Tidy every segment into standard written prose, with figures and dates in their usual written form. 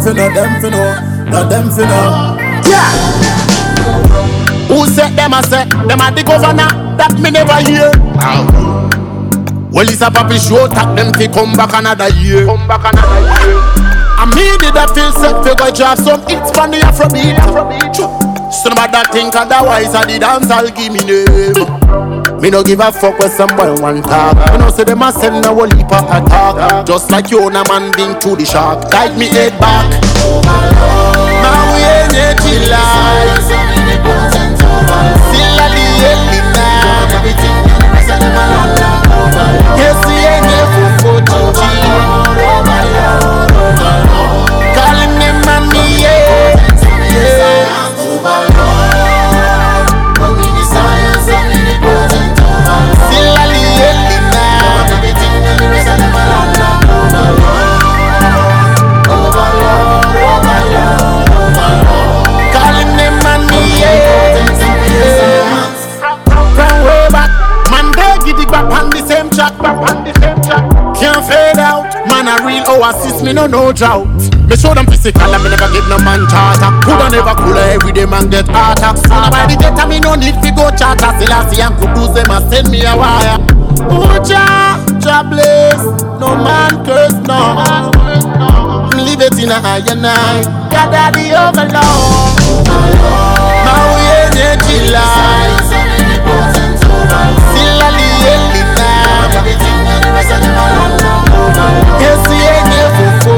finna, them finna, not them finna. Yeah. Who said them a say? Them a the governor that me never hear. Well, it's a papi show, tap them fi come back another year. Come back another year. I me did a feel set fi go drop some hits from the Afrobeat. So nobody think otherwise, I the dance, I'll give me name. Me no give a fuck with some boy one talk. Me no say them a send a whole heap of attack. Just like you on a man being to the shark. Guide me head back. Now we ain't a chill life. Still a the head now. Yes, we ain't never for calling them and me, yeah. Can't fade out, man a real oasis, me no drought. Me show them physical and me never give no man charter. Coulda never cooler, everyday man get harder. So nobody get a me no need fi go charter. Still I see and Kudus them a send me a wire. Oh Jah bless, no man curse no. Leave it in a higher night. God daddy overlord. Now we ain't a chill life. Still a live now. Yes, we ain't never for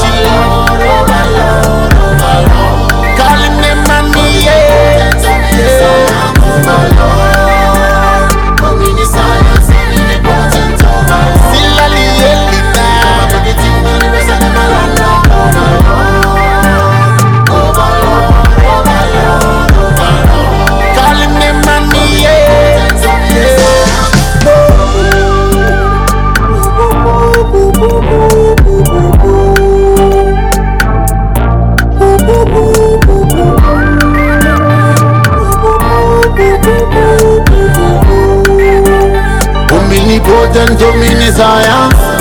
calling them and me, yeah. Still a live now. Calling them and me, yeah. Omni potent, omniscient.